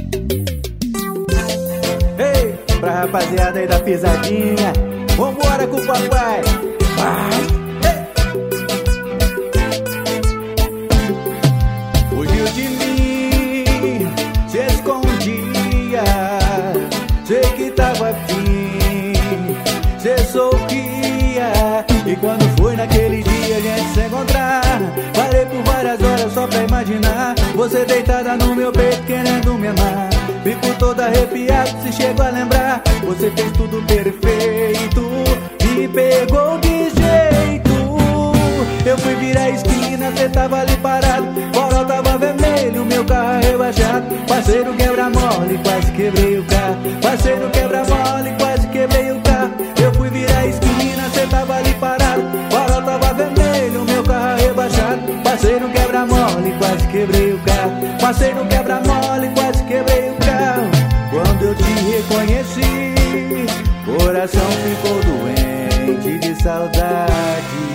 Ei, pra rapaziada aí da pisadinha, vambora com o papai. Vai! Fugiu de mim, se escondia, sei que tava afim, cê sorria. E quando foi naquele dia a gente se encontrar, parei por várias horas só pra imaginar você deitada no meu peito querendo me amar. Fico todo arrepiado se chego a lembrar, você fez tudo perfeito, me pegou de jeito. Eu fui virar a esquina, cê tava ali parado, farol tava vermelho, meu carro rebaixado. Parceiro quebra-mole, quase quebrei o carro. Parceiro quebra-mole, quase quebrei o carro. Eu fui virar a esquina, cê tava ali parado, farol tava vermelho, meu carro rebaixado. Parceiro quebra-mole, quase quebrei o carro. Parceiro quebra-mole, quase quebrei o carro. Quando eu te reconheci, coração ficou doente de saudade.